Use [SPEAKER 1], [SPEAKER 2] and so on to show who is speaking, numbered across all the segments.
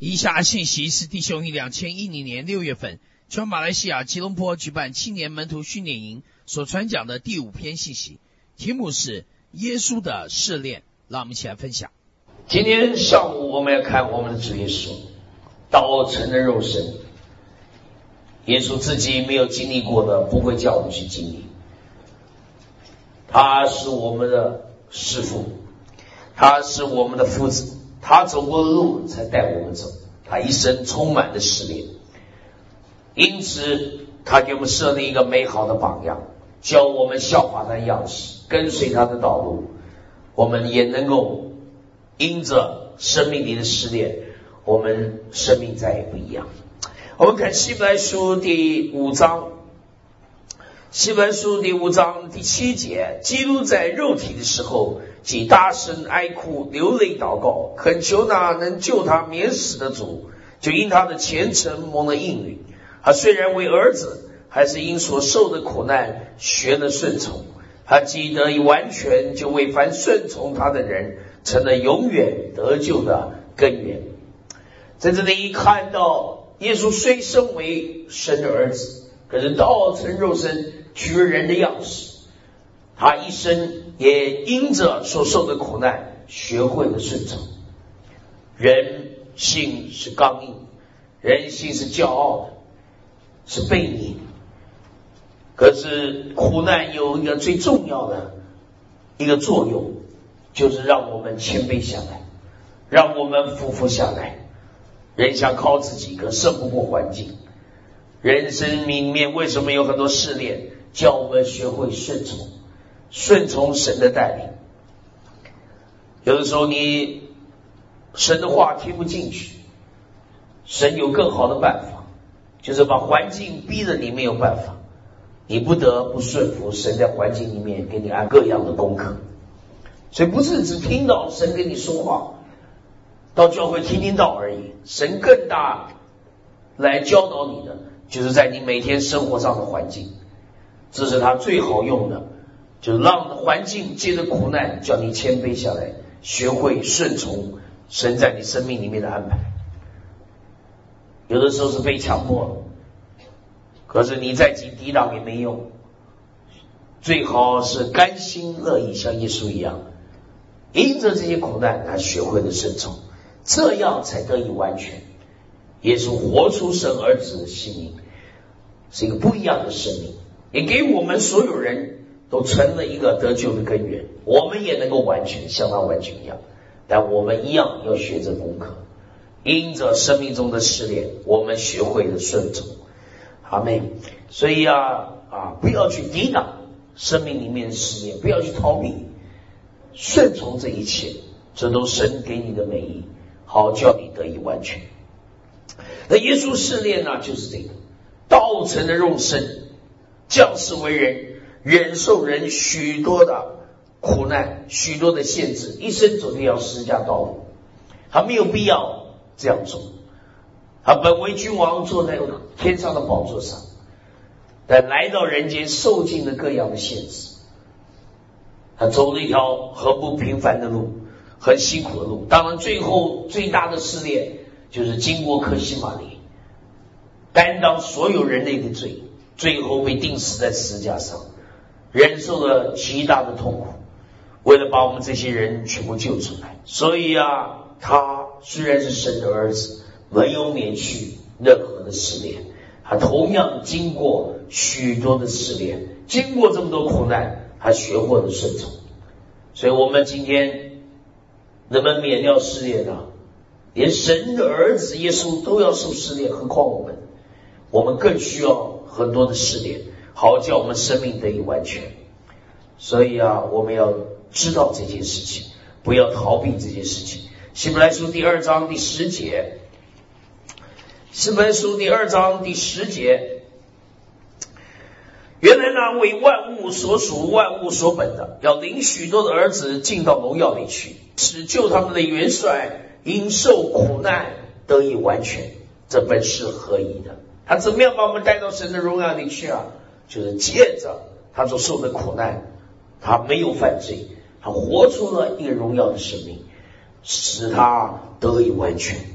[SPEAKER 1] 以下信息是弟兄于2010年6月份全马来西亚吉隆坡举办青年门徒训练营所传讲的第5篇信息，题目是耶稣的试炼。让我们一起来分享。
[SPEAKER 2] 今天上午我们要看我们的主耶稣道成的肉身，耶稣自己没有经历过的不会叫我们去经历，他是我们的师父，他是我们的夫子，他走过的路才带我们走，他一生充满了试炼，因此他给我们设立一个美好的榜样，教我们效法他的样式，跟随他的道路，我们也能够因着生命里的试炼，我们生命再也不一样。我们看希伯来书第5章，希伯来书第5章第7节，基督在肉体的时候，即大声哀哭，流泪祷告，恳求那能救他免死的主，就因他的虔诚蒙了应允。他虽然为儿子，还是因所受的苦难学了顺从。他既得以完全，就为凡顺从他的人成了永远得救的根源。在这里看到耶稣虽身为神的儿子，可是道成肉身，取了人的样式，他一生也因着所受的苦难学会了顺从。人性是刚硬，人性是骄傲的，是悖逆，可是苦难有一个最重要的一个作用，就是让我们谦卑下来，让我们俯伏下来。人想靠自己，可胜不过环境。人生里面为什么有很多试炼，叫我们学会顺从，顺从神的带领。有的时候你神的话听不进去，神有更好的办法，就是把环境逼得你没有办法，你不得不顺服神在环境里面给你安各样的功课。所以不是只听到神跟你说话，到教会听听到而已，神更大来教导你的，就是在你每天生活上的环境。这是他最好用的，就是让环境借着苦难叫你谦卑下来，学会顺从神在你生命里面的安排。有的时候是被强迫了，可是你再去抵挡也没用，最好是甘心乐意像耶稣一样，因着这些苦难他学会了顺从，这样才得以完全。耶稣活出神儿子的性命，是一个不一样的生命，也给我们所有人都成了一个得救的根源。我们也能够完全像他完全一样，但我们一样要学着功课，因着生命中的试炼，我们学会了顺从。阿们。所以不要去抵挡生命里面的试炼，不要去逃避，顺从这一切，这都神给你的美意，好叫你得以完全。那耶稣试炼呢，就是这个道成的肉身，降世为人，忍受人许多的苦难，许多的限制，一生走这条十字架道路。他没有必要这样做，他本为君王，坐在天上的宝座上，但来到人间受尽了各样的限制。他走了一条很不平凡的路，很辛苦的路。当然最后最大的试炼就是经过客西马尼，担当所有人类的罪，最后被钉死在十字架上，忍受了极大的痛苦，为了把我们这些人全部救出来。所以他虽然是神的儿子，没有免去任何的试炼，他同样经过许多的试炼，经过这么多苦难，他学会了顺从。所以我们今天能不能免掉试炼呢？连神的儿子耶稣都要受试炼，何况我们更需要很多的试炼，好叫我们生命得以完全。所以我们要知道这件事情，不要逃避这件事情。希伯来书第2章第10节，希伯来书第2章第10节，原来那为万物所属、万物所本的，要领许多的儿子进到荣耀里去，使救他们的元帅因受苦难得以完全，这本是合宜的。他怎么样把我们带到神的荣耀里去就是借着他所受的苦难，他没有犯罪，他活出了一个荣耀的生命，使他得以完全，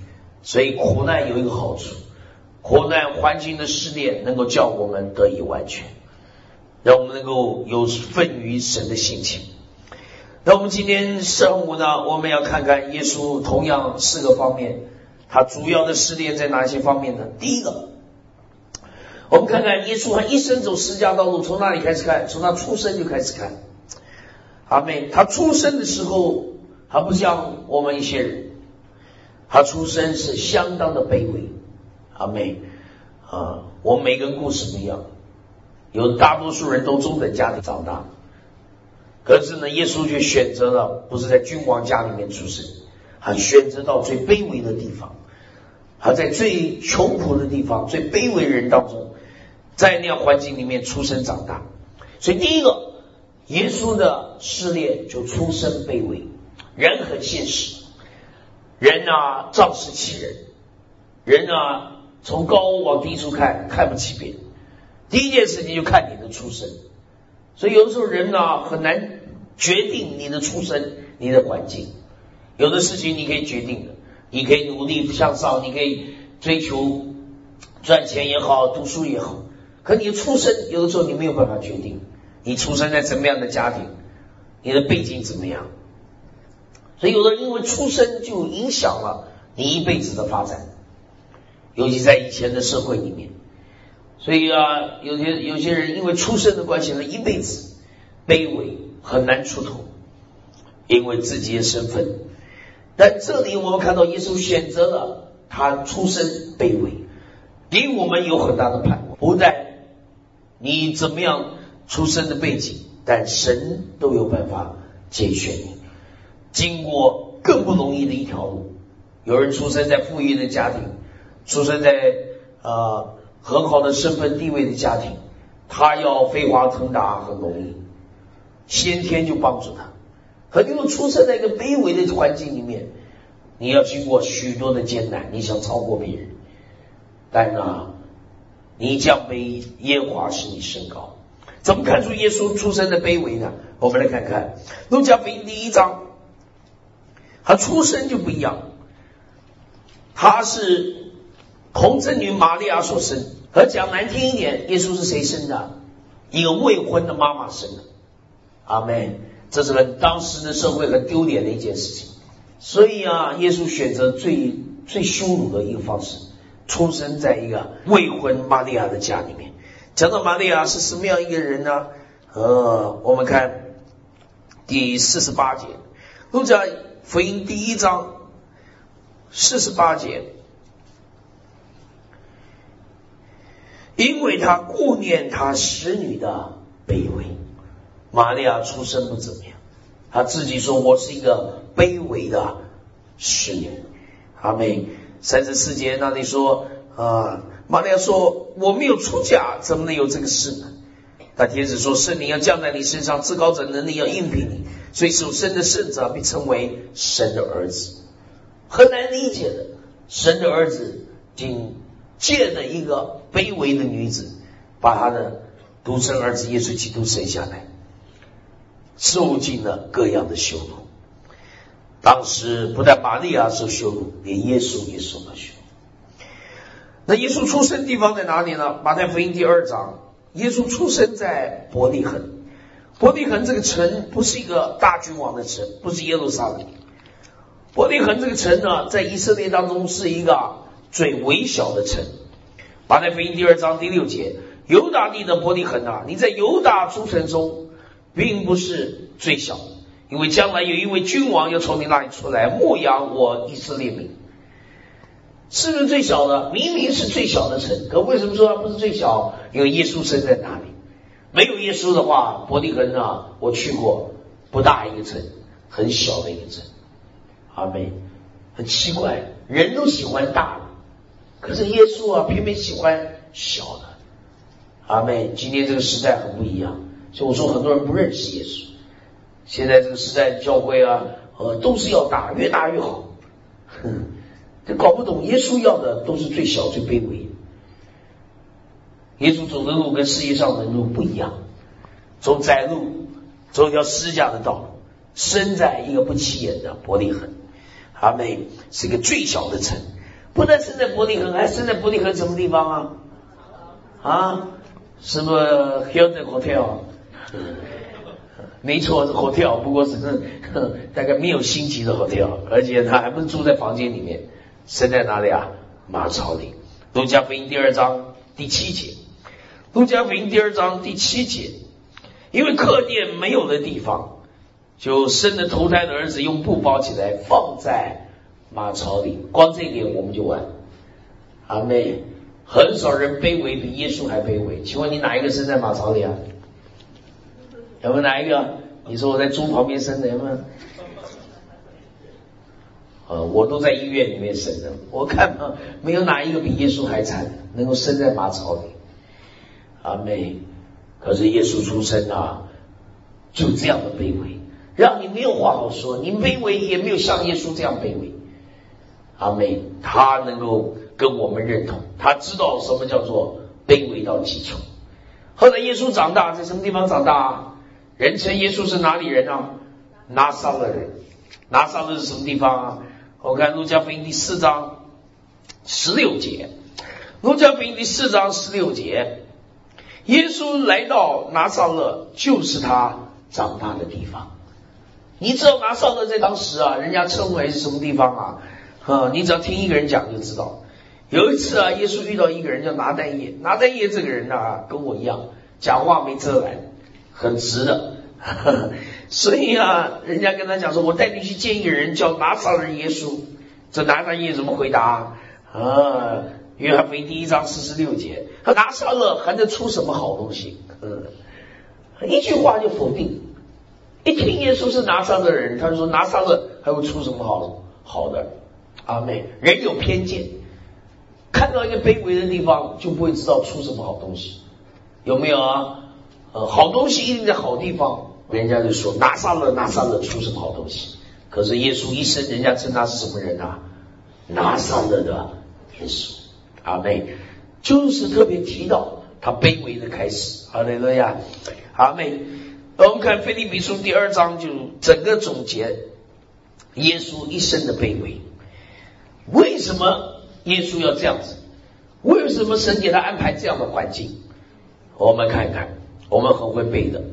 [SPEAKER 2] 所以苦难有一个好处，苦难环境的试炼能够叫我们得以完全，让我们能够有份于神的性情。那我们今天上午呢，我们要看看耶稣同样4个方面，他主要的试炼在哪些方面呢？第一个，我们看看耶稣他一生走十字架道路，从哪里开始看？从他出生就开始看。阿们。他出生的时候还不像我们一些人，他出生是相当的卑微。阿们。我们每个人故事不一样，有大多数人都中等家庭长大，可是呢，耶稣却选择了不是在君王家里面出生，他选择到最卑微的地方，他在最穷苦的地方，最卑微人当中，在那样环境里面出生长大。所以第一个，耶稣的试炼就出身卑微。人很现实，人啊仗势欺人，人啊从高往低处看，看不起别人。第一件事情就看你的出身，所以有的时候人啊很难决定你的出身，你的环境。有的事情你可以决定的，你可以努力向上，你可以追求赚钱也好，读书也好，可你的出身有的时候你没有办法决定，你出生在怎么样的家庭，你的背景怎么样。所以有的人因为出身就影响了你一辈子的发展，尤其在以前的社会里面。所以啊，有些人因为出身的关系呢，一辈子卑微，很难出头，因为自己的身份。但这里我们看到耶稣选择了他出身卑微，给我们有很大的盼望。不但你怎么样出身的背景，但神都有办法拣选你，经过更不容易的一条路。有人出生在富裕的家庭，出生在很好的身份地位的家庭，他要飞黄腾达很容易，先天就帮助他。可你又出生在一个卑微的环境里面，你要经过许多的艰难，你想超过别人，但你将被耶和华使你升高。怎么看出耶稣出生的卑微呢？我们来看看路加福音第1章，他出生就不一样，他是童贞女玛利亚所生。可讲难听一点，耶稣是谁生的？一个未婚的妈妈生的。阿们。这是当时的社会很丢脸的一件事情。所以耶稣选择最羞辱的一个方式，出生在一个未婚玛利亚的家里面。讲到玛利亚是什么样一个人呢？我们看第48节，路加福音第1章48节，因为他顾念他使女的卑微。玛利亚出身不怎么样，他自己说我是一个卑微的使女。阿们。34节那里说玛利亚说我没有出嫁，怎么能有这个事呢？那天使说圣灵要降在你身上，至高者能力要应聘你，所以所生的圣者被称为神的儿子。很难理解的，神的儿子仅借着一个卑微的女子，把他的独生儿子耶稣基督生下来，受尽了各样的羞辱。当时不但玛利亚受羞辱，连耶稣也受了羞辱。那耶稣出生地方在哪里呢？马太福音第2章，耶稣出生在伯利恒。伯利恒这个城不是一个大君王的城，不是耶路撒冷。伯利恒这个城呢，在以色列当中是一个最微小的城。马太福音第2章第6节，犹大地的伯利恒你在犹大诸城中并不是最小，因为将来有一位君王要从你那里出来，牧养我以色列民。是不是最小的？明明是最小的城，可为什么说它不是最小？因为耶稣生在哪里？没有耶稣的话，伯利恒我去过，不大一个城，很小的一个城。阿们。很奇怪，人都喜欢大的，可是耶稣偏偏喜欢小的。阿们。今天这个时代很不一样，所以我说很多人不认识耶稣。现在这个时代的教会都是要大，越大越好。这搞不懂，耶稣要的都是最小最卑微。耶稣走的路跟世界上的路不一样，走窄路，走一条十字架的道路，生在一个不起眼的伯利恒。阿们。是一个最小的城。 不但生在伯利恒，还生在伯利恒什么地方啊？什么 Hilton Hotel？ 没错，是 hotel， 不过是大概没有星级的 hotel， 而且他还不是住在房间里面，生在哪里啊？马槽里。路加福音第2章第7节，路加福音第2章第7节，因为客店没有的地方，就生了头胎的儿子，用布包起来，放在马槽里。光这一点我们就完。阿妹，很少人卑微比耶稣还卑微。请问你哪一个生在马槽里啊？有没有哪一个？你说我在猪旁边生的有没有？我都在医院里面生的，我看没有哪一个比耶稣还惨，能够生在马槽里。阿妹，可是耶稣出生啊，就这样的卑微，让你没有话好说，你卑微也没有像耶稣这样卑微。阿妹，他能够跟我们认同，他知道什么叫做卑微到极处。后来耶稣长大，在什么地方长大啊？人称耶稣是哪里人啊？拿撒勒人。拿撒勒是什么地方啊？我看路加福音第4章16节，路加福音第4章16节，耶稣来到拿撒勒，就是他长大的地方。你知道拿撒勒在当时啊，人家称为是什么地方啊？你只要听一个人讲就知道。有一次啊，耶稣遇到一个人叫拿但业，拿但业这个人啊，跟我一样，讲话没遮拦，很直的。所以啊，人家跟他讲说，我带你去见一个人叫拿撒勒人耶稣。这拿但业怎么回答啊？约翰福音第1章46节，他拿撒勒还能出什么好东西？一句话就否定。一听耶稣是拿撒勒人，他就说拿撒勒还会出什么好的？阿妹，人有偏见，看到一个卑微的地方就不会知道出什么好东西，有没有啊？好东西一定在好地方，人家就说拿撒勒出什么好东西？可是耶稣一生，人家称他是什么人啊？拿撒勒的耶稣。阿妹，就是特别提到他卑微的开始。哈利路亚。阿妹，我们看腓立比书第2章，就整个总结耶稣一生的卑微。为什么耶稣要这样子？为什么神给他安排这样的环境？我们看一看，我们很会背的。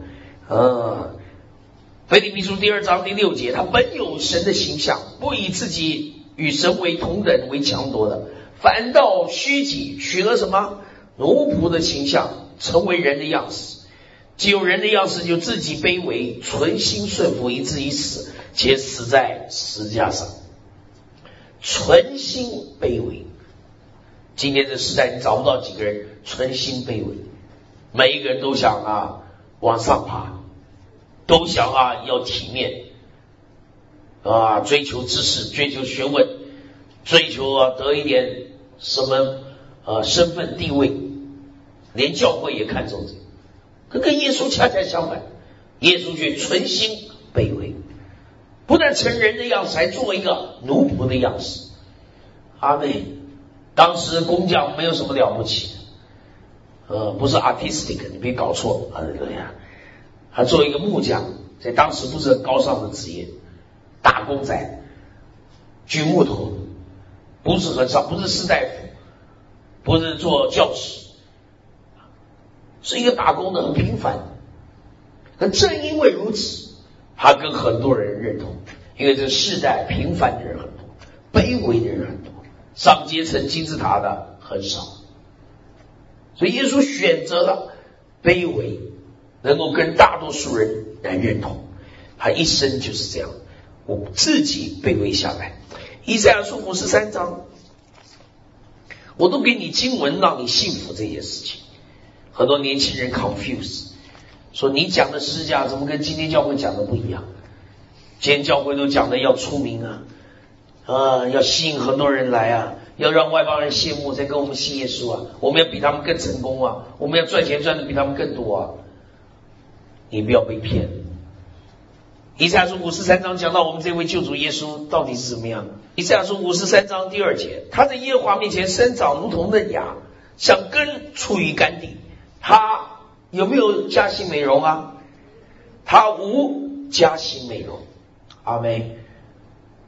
[SPEAKER 2] 腓立比书第2章第6节，他本有神的形象，不以自己与神为同等为强夺的，反倒虚己，取了什么？奴仆的形象，成为人的样式。既有人的样式，就自己卑微，存心顺服，以至于死，且死在十字架上。存心卑微。今天这时代，你找不到几个人存心卑微，每一个人都想往上爬，都想要体面追求知识，追求学问，追求得一点什么身份地位，连教会也看重这个。可跟耶稣恰恰相反，耶稣却存心卑微，不但成人的样式，还做一个奴仆的样式。阿妹，当时工匠没有什么了不起，不是 artistic， 你别搞错。他做一个木匠，在当时不是很高尚的职业，打工仔，锯木头，不是很少，不是士大夫，不是做教师，是一个打工的，很平凡。可正因为如此，他跟很多人认同，因为这世代平凡的人很多，卑微的人很多，上阶层金字塔的很少。所以耶稣选择了卑微，能够跟大多数人来认同。他一生就是这样，我自己卑微下来。以赛亚书53章，我都给你经文让你信服这件事情。很多年轻人 confuse， 说你讲的十字架怎么跟今天教会讲的不一样？今天教会都讲的要出名要吸引很多人来要让外邦人羡慕，再跟我们信耶稣我们要比他们更成功我们要赚钱赚的比他们更多你不要被骗。以赛亚书53章讲到我们这位救主耶稣到底是怎么样的。以赛亚书53章第2节，他在耶和华面前生长如同嫩芽，像根出于干地。他有没有加薪美容他无加薪美容。阿妹，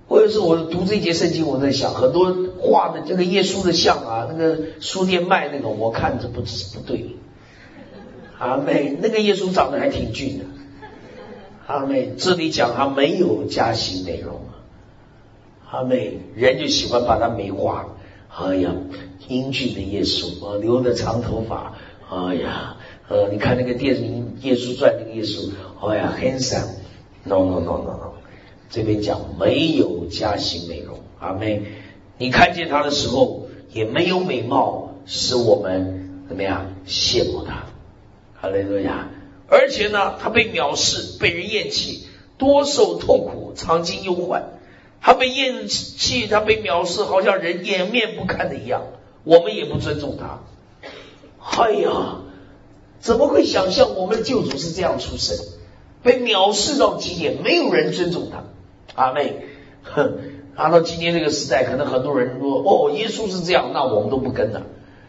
[SPEAKER 2] 我有时候我读这节圣经，我在想，很多画的这个耶稣的像啊，那个书店卖那个，我看着不对。阿妹，那个耶稣长得还挺俊的。阿妹，这里讲他没有加新内容。阿妹，人就喜欢把他美化。哎呀，英俊的耶稣啊，留着长头发。哎呀，你看那个电影《耶稣传》那个耶稣，哎呀 ，handsome。No， 这边讲没有加新内容。阿妹，你看见他的时候也没有美貌，使我们怎么样羡慕他。哈利路亚！而且呢，他被藐视，被人厌弃，多受痛苦，常经忧患。他被厌弃，他被藐视，好像人掩面不看的一样。我们也不尊重他。哎呀，怎么会想象我们的救主是这样出生，被藐视到极点，没有人尊重他。阿妹，拿到今天这个时代，可能很多人说，耶稣是这样，那我们都不跟了。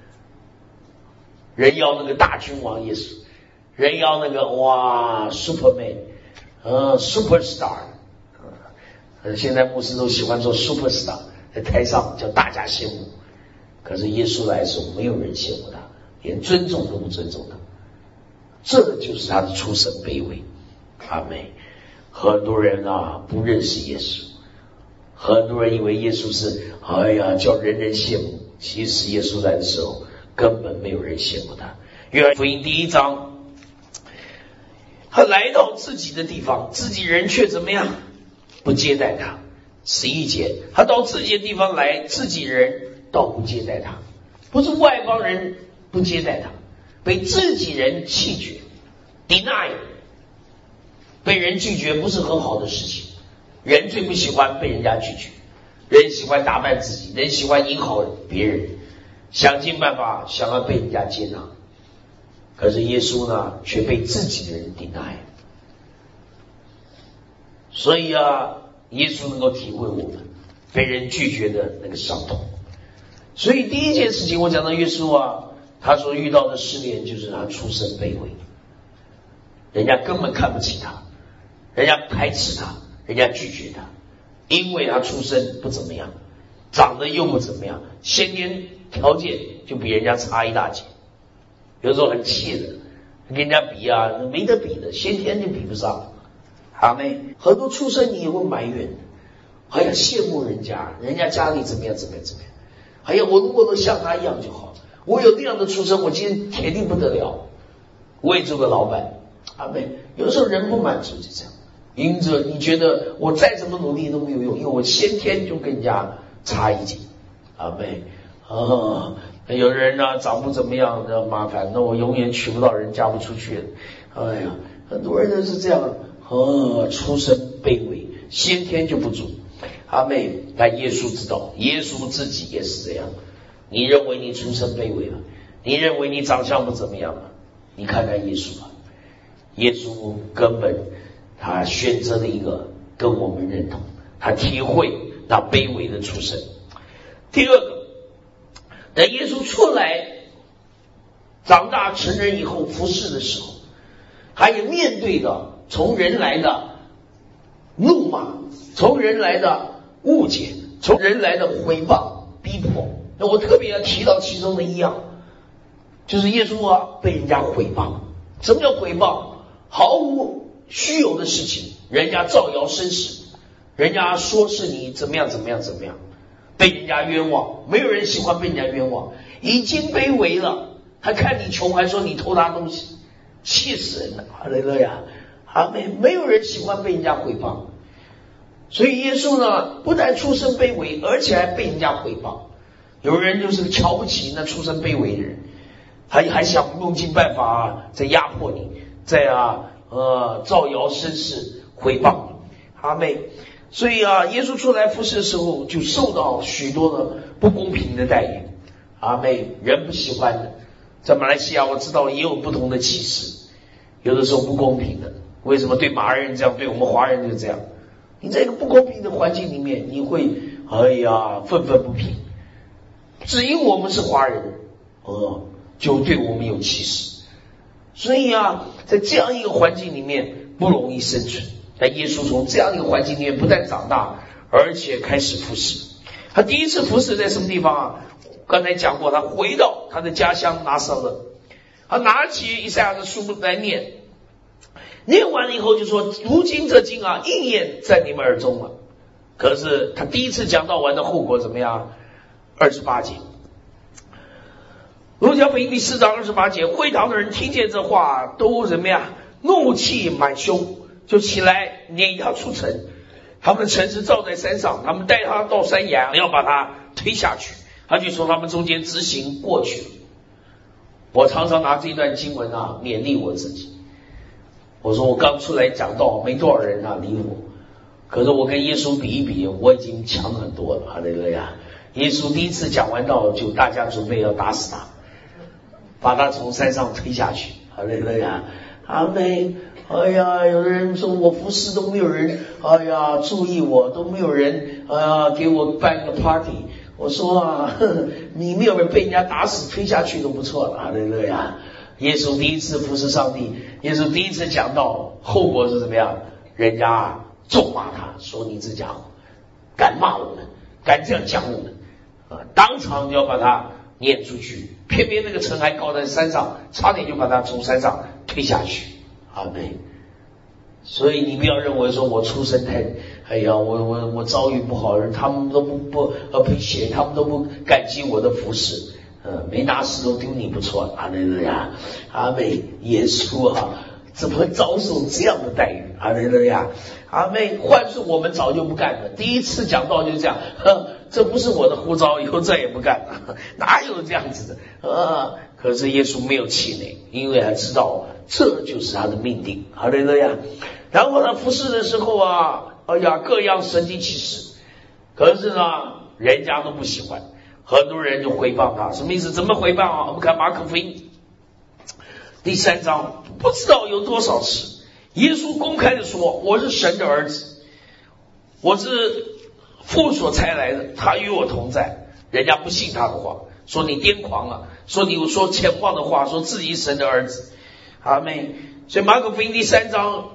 [SPEAKER 2] 人要那个大君王耶稣，人要那个Superman，Superstar。现在牧师都喜欢做 Superstar， 在台上叫大家羡慕。可是耶稣来说，没有人羡慕他，连尊重都不尊重他。这就是他的出身卑微。阿妹，很多人不认识耶稣，很多人以为耶稣是叫人人羡慕。其实耶稣来的时候，根本没有人羡慕他。约翰福音第1章，他来到自己的地方，自己人却怎么样？不接待他。11节，他到自己的地方来，自己人倒不接待他。不是外邦人不接待他，被自己人弃绝 deny。 被人拒绝不是很好的事情，人最不喜欢被人家拒绝，人喜欢打扮自己，人喜欢迎合别人，想尽办法想要被人家接纳。可是耶稣呢，却被自己的人 deny。 所以耶稣能够体会我们被人拒绝的那个伤痛。所以第一件事情，我讲到耶稣他所遇到的试炼就是他出身卑微，人家根本看不起他，人家排斥他，人家拒绝他，因为他出身不怎么样，长得又不怎么样，先天条件就比人家差一大截。有时候很气的，跟人家比没得比的，先天就比不上。阿妹，很多出身你也会埋怨，羡慕人家，人家家里怎么样。我如果能像他一样就好，我有那样的出身，我今天铁定不得了，我也做个老板。阿妹，有时候人不满足就这样，因着你觉得我再怎么努力都没有用，因为我先天就跟人家差一截。阿妹，有人长不怎么样的麻烦，那我永远娶不到人，嫁不出去。很多人都是这样，出身卑微，先天就不足。阿妹，但耶稣知道，耶稣自己也是这样。你认为你出身卑微了，你认为你长相不怎么样了，你看看耶稣吧。耶稣根本他选择了一个跟我们认同，他体会那卑微的出身。第二个，等耶稣出来长大成人以后服侍的时候，他也面对的从人来的怒骂，从人来的误解，从人来的毁谤逼迫。那我特别要提到其中的一样，就是耶稣被人家毁谤。什么叫毁谤？毫无虚有的事情，人家造谣生事，人家说是你怎么样，被人家冤枉。没有人喜欢被人家冤枉，已经卑微了，还看你穷，还说你偷他东西，气死人了。哈利路亚，没有人喜欢被人家毁谤。所以耶稣呢，不但出身卑微，而且还被人家毁谤。有人就是瞧不起那出身卑微的人，还想用尽办法在压迫你，在造谣生事，毁谤你。阿妹，所以耶稣出来服侍的时候，就受到许多的不公平的待遇。阿妹，人不喜欢的。在马来西亚我知道也有不同的歧视，有的时候不公平的。为什么对马来人这样，对我们华人就这样？你在一个不公平的环境里面，你会愤愤不平。只因我们是华人，就对我们有歧视。所以在这样一个环境里面不容易生存。但耶稣从这样一个环境里面不但长大， 而且开始服侍。他第一次服侍在什么地方啊？刚才讲过，他回到他的家乡拿撒勒，他拿起以赛亚的书来念，念完了以后就说：如今这经啊，应验在你们耳中了。可是他第一次讲道完的后果怎么样？28节，路加福音第4章28节，会堂的人听见这话都怎么样？怒气满胸，就起来撵他出城。他们的城是造在山上，他们带他到山崖，要把他推下去。他就从他们中间直行过去。我常常拿这一段经文啊勉励我自己。我说我刚出来讲道，没多少人啊理我，可是我跟耶稣比一比，我已经强很多了。哈利路亚！耶稣第一次讲完道，就大家准备要打死他，把他从山上推下去。哈利路亚！阿们。哎呀，有的人说我服侍都没有人，哎呀注意我，都没有人给我办个 party。我说啊，你没有人被人家打死推下去都不错了。哈利路亚！耶稣第一次服侍上帝，耶稣第一次讲道，后果是怎么样？人家咒骂他，说你这家伙敢骂我们，敢这样讲我们当场就要把他撵出去。偏偏那个城还高在山上，差点就把他从山上推下去。阿们。所以你不要认为说我出身太，哎呀，我遭遇不好，他们都不appreciate，他们都不感激我的服侍，没拿石头丢你不错。阿门了呀，阿们。耶稣啊，怎么会遭受这样的待遇？阿门了呀，阿们。换是我们早就不干了，第一次讲道就这样，这不是我的呼召，以后再也不干了，哪有这样子的？可是耶稣没有气馁，因为他知道这就是他的命定。哈利路亚！然后他服侍的时候啊，哎呀，各样神迹奇事，可是呢，人家都不喜欢，很多人就诽谤他。什么意思？怎么诽谤啊？我们看马可福音第3章，不知道有多少次，耶稣公开的说：“我是神的儿子，我是父所差来的，他与我同在。”人家不信他的话，说你癫狂了，说你说前妄的话，说自己是神的儿子。阿们。所以马可福音第3章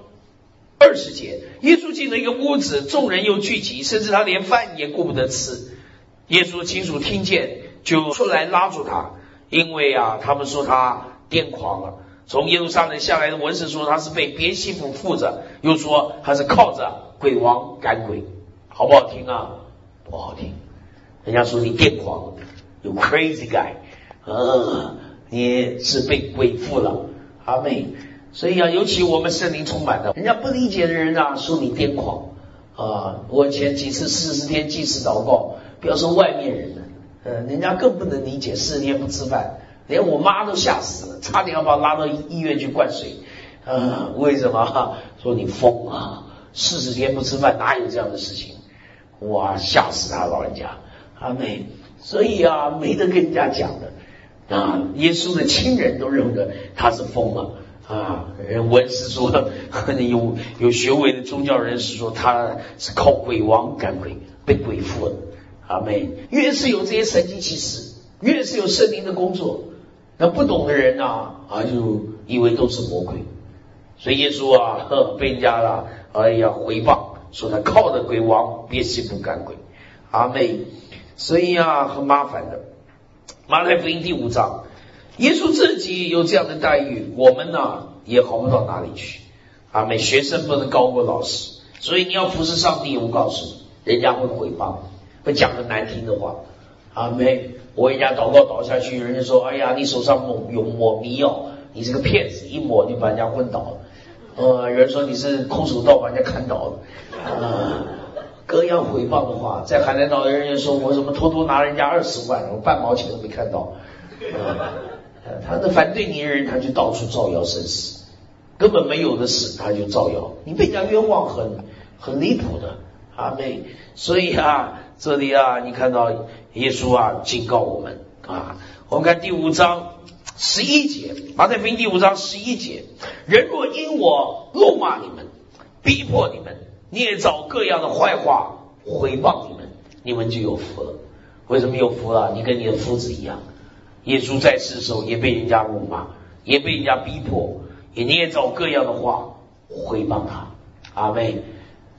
[SPEAKER 2] 20节，耶稣进了一个屋子，众人又聚集，甚至他连饭也顾不得吃。耶稣亲属听见，就出来拉住他，因为啊，他们说他癫狂了。从耶路撒冷下来的文士说他是被别西卜附着，又说他是靠着鬼王赶鬼。好不好听啊？不好听。人家说你癫狂，有 crazy guy，你是被鬼附了。阿们。所以啊，尤其我们圣灵充满的，人家不理解的人啊，说你癫狂我前几次40天祭祀祷告，不要说外面人了，人家更不能理解，40天不吃饭，连我妈都吓死了，差点要把我拉到医院去灌水。为什么？说你疯啊，40天不吃饭，哪有这样的事情？哇，吓死他老人家。阿们。所以啊，没得跟人家讲的耶稣的亲人都认为他是疯了。文士说，有学位的宗教人士说他是靠鬼王赶鬼，被鬼附了。阿们。越是有这些神迹奇事，越是有圣灵的工作，那不懂的人就以为都是魔鬼。所以耶稣被人家诽谤，说他靠着鬼王别西卜赶鬼。阿们。所以很麻烦的。马太福音第5章，耶稣自己有这样的待遇，我们也好不到哪里去。阿们。学生不能高过老师，所以你要服侍上帝，我告诉你，人家会诽谤，会讲很难听的话。阿们。我人家祷告倒下去，人家说：“哎呀，你手上有抹迷药，你是个骗子，一抹就把人家昏倒了。”有人说你是空手道把人家砍倒了。各样诽谤的话，在海南岛的人就说我怎么偷偷拿人家20万，我半毛钱都没看到。他的反对你的人，他就到处造谣生事，根本没有的事他就造谣，你被人家冤枉很离谱的。阿们。所以这里你看到耶稣警告我们我们看第5章11节，马太福音第5章11节，人若因我辱骂你们，逼迫你们，捏造各样的坏话毁谤你们，你们就有福了。为什么有福了？你跟你的夫子一样，耶稣在世的时候也被人家辱骂，也被人家逼迫，也捏造各样的话毁谤他。阿们。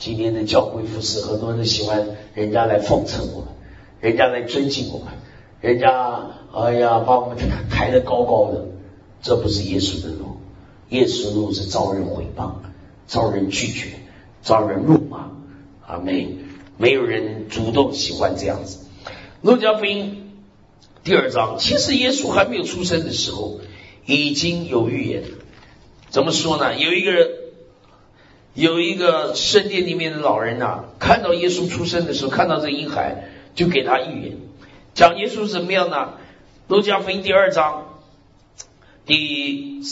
[SPEAKER 2] 今天的教会服侍，很多人都喜欢人家来奉承我们，人家来尊敬我们，人家把我们抬得高高的，这不是耶稣的路。耶稣的路是遭人毁谤，遭人拒绝，遭人辱骂。阿们。没有人主动喜欢这样子。路加福音第2章，其实耶稣还没有出生的时候已经有预言。怎么说呢？有一个圣殿里面的老人啊，看到耶稣出生的时候，看到这婴孩，就给他预言，讲耶稣怎么样呢？路加福音第2章第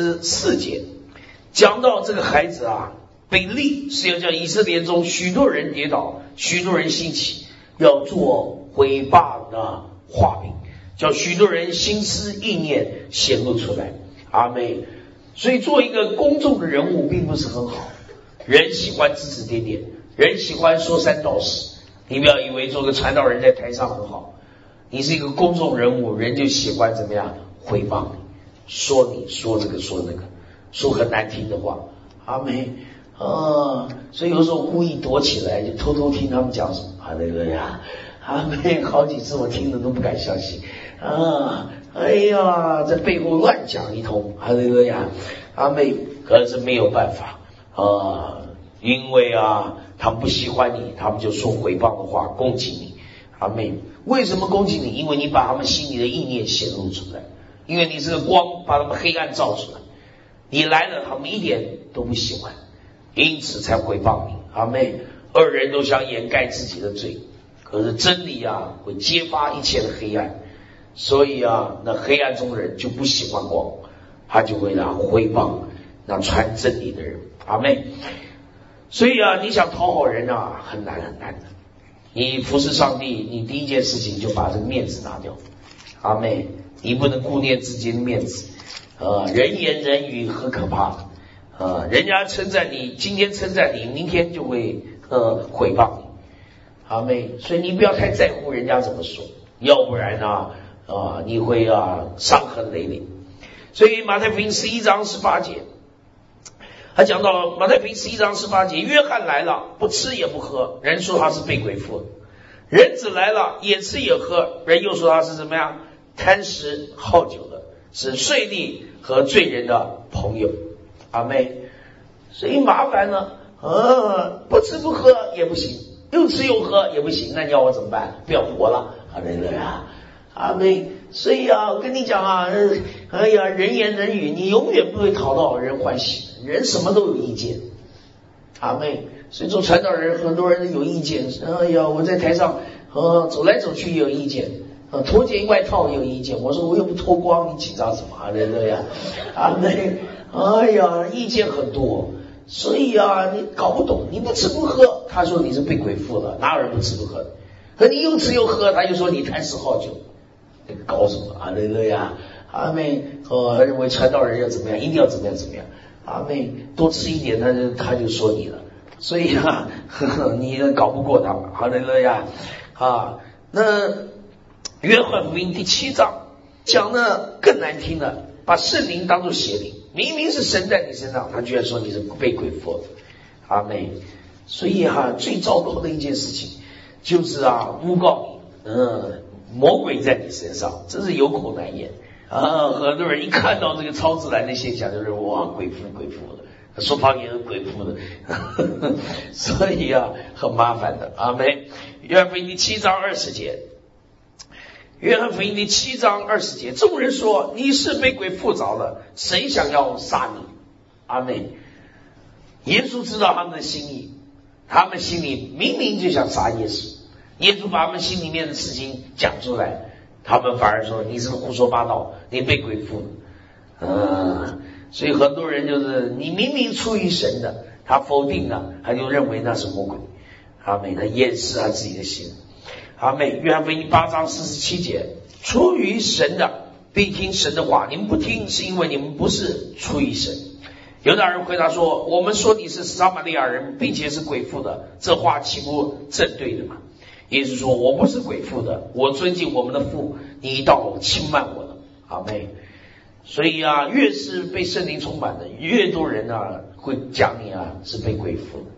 [SPEAKER 2] 34节，讲到这个孩子啊，被立是要叫以色列中许多人跌倒，许多人兴起，要做毁谤的画饼，叫许多人心思意念显露出来。阿们。所以做一个公众的人物并不是很好，人喜欢指指点点，人喜欢说三道四。你不要以为做个传道人在台上很好，你是一个公众人物，人就喜欢怎么样毁谤你，说这个说那个，说很难听的话。阿们。所以有时候故意躲起来，就偷偷听他们讲什么。哈利路亚，阿们。好几次我听了都不敢相信哎呀，在背后乱讲一通。哈利路亚，阿们。可是没有办法因为他们不喜欢你，他们就说毁谤的话攻击你。阿们。为什么攻击你？因为你把他们心里的意念显露出来，因为你是个光，把他们黑暗照出来。你来了，他们一点都不喜欢，因此才毁谤你。阿们。二人都想掩盖自己的罪，可是真理会揭发一切的黑暗。所以那黑暗中的人就不喜欢光，他就会毁谤那传真理的人。阿们。所以你想讨好人很难很难的。你服侍上帝，你第一件事情就把这个面子拿掉。阿们。你不能顾念自己的面子人言人语很可怕人家称赞你，今天称赞你，明天就会毁谤你。阿们。所以你不要太在乎人家怎么说，要不然你会伤痕累累。所以马太福音11章18节，他讲到马太福音11章18节，约翰来了，不吃也不喝，人说他是被鬼附的；人子来了，也吃也喝，人又说他是怎么样，贪食好酒的，是税吏和罪人的朋友。阿们。所以麻烦了不吃不喝也不行，又吃又喝也不行，那你要我怎么办？不要活了。哈利路亚，阿们。所以我跟你讲人言人语，你永远不会讨到人欢喜，人什么都有意见。阿们。所以做传道人，很多人有意见。我在台上走来走去也有意见，脱件外套也有意见。我说我又不脱光，你紧张什么？哈利路亚，阿们。意见很多。所以你搞不懂，你不吃不喝，他说你是被鬼附了，哪有人不吃不喝的？可你又吃又喝，他就说你贪食好酒，搞什么？哈利路亚，阿们。认为传道人要怎么样，一定要怎么样怎么样。阿们。多吃一点，他就说你了。所以你搞不过他们。哈利路亚那约翰福音第7章讲的更难听的，把圣灵当作邪灵，明明是神在你身上，他居然说你是被鬼附的。阿们。所以最糟糕的一件事情就是诬告你魔鬼在你身上，真是有口难言很多人一看到这个超自然的现象，就认为鬼附的，说方言是鬼附的所以很麻烦的。阿们。约翰福音第7章20节，约翰福音第7章20节，众人说你是被鬼附着了，谁想要杀你？阿们。耶稣知道他们的心意，他们心里明明就想杀耶稣，耶稣把他们心里面的事情讲出来，他们反而说你是胡说八道，你被鬼附了所以很多人就是你明明出于神的，他否定了，他就认为那是魔鬼。阿们。他掩饰他自己的心。阿们。约翰福音8章47节，出于神的必听神的话，你们不听，是因为你们不是出于神。犹大人回答说，我们说你是撒玛利亚人，并且是鬼附的，这话岂不正对的吗？耶稣说，我不是鬼附的，我尊敬我们的父，你倒轻慢我了。阿们。所以越是被圣灵充满的，越多人会讲你是被鬼附的。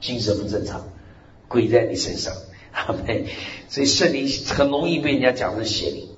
[SPEAKER 2] 精神不正常，鬼在你身上，阿们。所以圣灵很容易被人家讲成邪灵。